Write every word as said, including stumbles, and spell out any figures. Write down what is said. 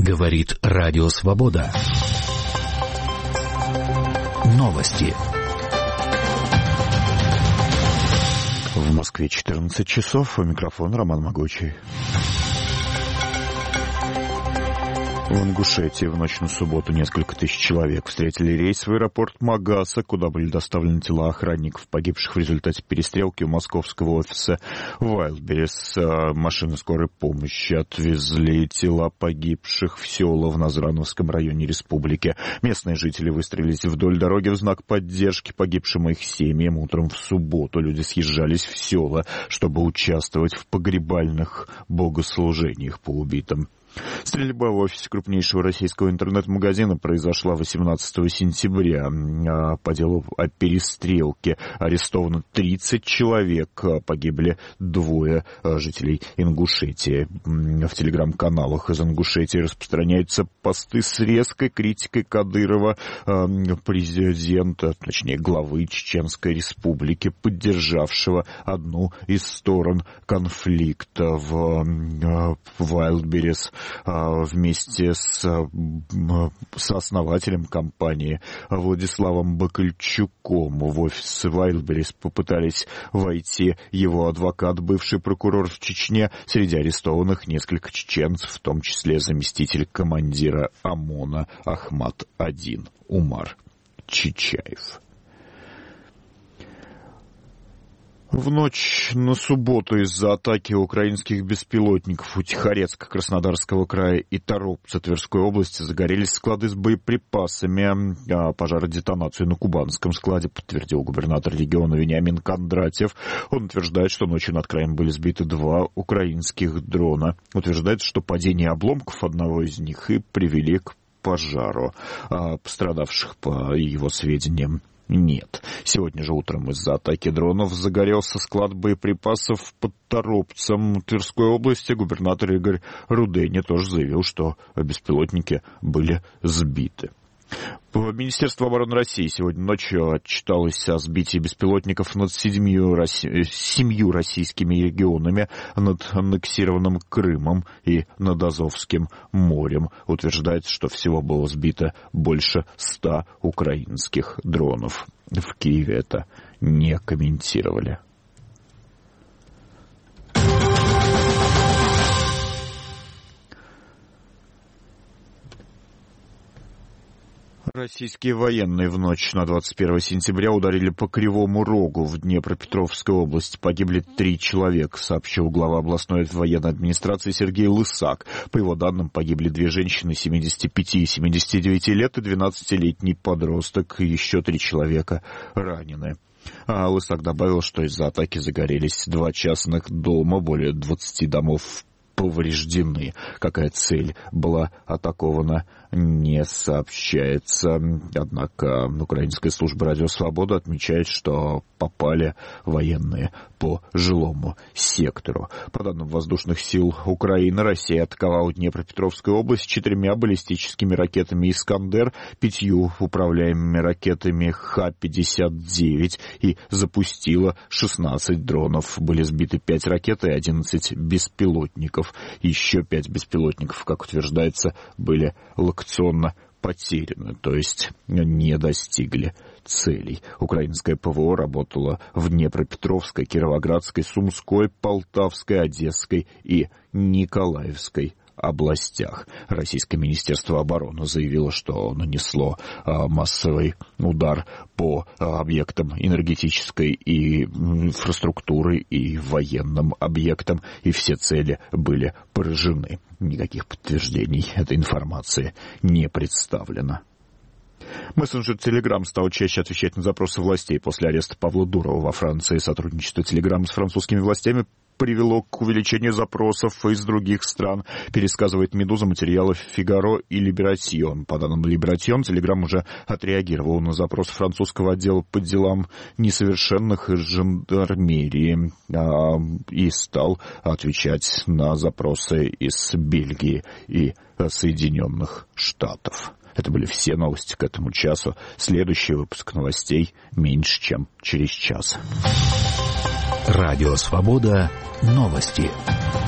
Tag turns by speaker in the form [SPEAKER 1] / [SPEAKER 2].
[SPEAKER 1] Говорит Радио Свобода. Новости.
[SPEAKER 2] В Москве четырнадцать часов. У микрофона Роман Могучий. В Ингушетии в ночь на субботу несколько тысяч человек встретили рейс в аэропорт Магаса, куда были доставлены тела охранников, погибших в результате перестрелки у московского офиса Wildberries. Машины скорой помощи отвезли тела погибших в села в Назрановском районе республики. Местные жители выстроились вдоль дороги в знак поддержки погибшим и их семьям. Утром в субботу люди съезжались в села, чтобы участвовать в погребальных богослужениях по убитым. Стрельба в офисе крупнейшего российского интернет-магазина произошла восемнадцатого сентября. По делу о перестрелке арестовано тридцать человек, погибли двое жителей Ингушетии. В телеграм-каналах из Ингушетии распространяются посты с резкой критикой Кадырова, президента, точнее главы Чеченской Республики, поддержавшего одну из сторон конфликта в Wildberries. Вместе с, с основателем компании Владиславом Бакальчуком в офис Wildberries попытались войти его адвокат, бывший прокурор в Чечне. Среди арестованных несколько чеченцев, в том числе заместитель командира ОМОНа Ахмат-один Умар Чичаев. В ночь на субботу из-за атаки украинских беспилотников у Тихорецка Краснодарского края и Торопца Тверской области загорелись склады с боеприпасами. Пожародетонацию на кубанском складе подтвердил губернатор региона Вениамин Кондратьев. Он утверждает, что ночью над краем были сбиты два украинских дрона. Утверждает, что падение обломков одного из них и привели к пожару. Пострадавших, по его сведениям, нет. Сегодня же утром из-за атаки дронов загорелся склад боеприпасов под Торопцем Тверской области. Губернатор Игорь Рудени тоже заявил, что беспилотники были сбиты. Министерство обороны России сегодня ночью отчиталось о сбитии беспилотников над седьмью, семью российскими регионами, над аннексированным Крымом и над Азовским морем. Утверждается, что всего было сбито больше ста украинских дронов. В Киеве это не комментировали. Российские военные в ночь на двадцать первое сентября ударили по Кривому Рогу в Днепропетровской области. Погибли три человека, сообщил глава областной военной администрации Сергей Лысак. По его данным, погибли две женщины семидесяти пяти и семидесяти девяти лет и двенадцатилетний подросток. Еще три человека ранены. А Лысак добавил, что из-за атаки загорелись два частных дома, более двадцати домов повреждены. Какая цель была атакована, не сообщается. Однако украинская служба «Радио Свобода» отмечает, что попали военные по жилому сектору. По данным воздушных сил Украины, Россия атаковала Днепропетровскую область четырьмя баллистическими ракетами «Искандер», пятью управляемыми ракетами Х пятьдесят девять и запустила шестнадцать дронов. Были сбиты пять ракет и одиннадцать беспилотников. Еще пять беспилотников, как утверждается, были локационно потеряны, то есть не достигли целей. Украинское ПВО работало в Днепропетровской, Кировоградской, Сумской, Полтавской, Одесской и Николаевской областях. Российское министерство обороны заявило, что нанесло а, массовый удар по а, объектам энергетической и инфраструктуры и военным объектам, и все цели были поражены. Никаких подтверждений этой информации не представлено. Мессенджер Telegram стал чаще отвечать на запросы властей после ареста Павла Дурова во Франции. Сотрудничество Telegram с французскими властями привело к увеличению запросов из других стран, пересказывает «Медуза» материалы «Фигаро» и «Либератьон». По данным «Либератьон», Telegram уже отреагировал на запрос французского отдела по делам несовершенных из жандармерии а, и стал отвечать на запросы из Бельгии и Соединенных Штатов. Это были все новости к этому часу. Следующий выпуск новостей меньше, чем через час.
[SPEAKER 1] Радио Свобода. Новости.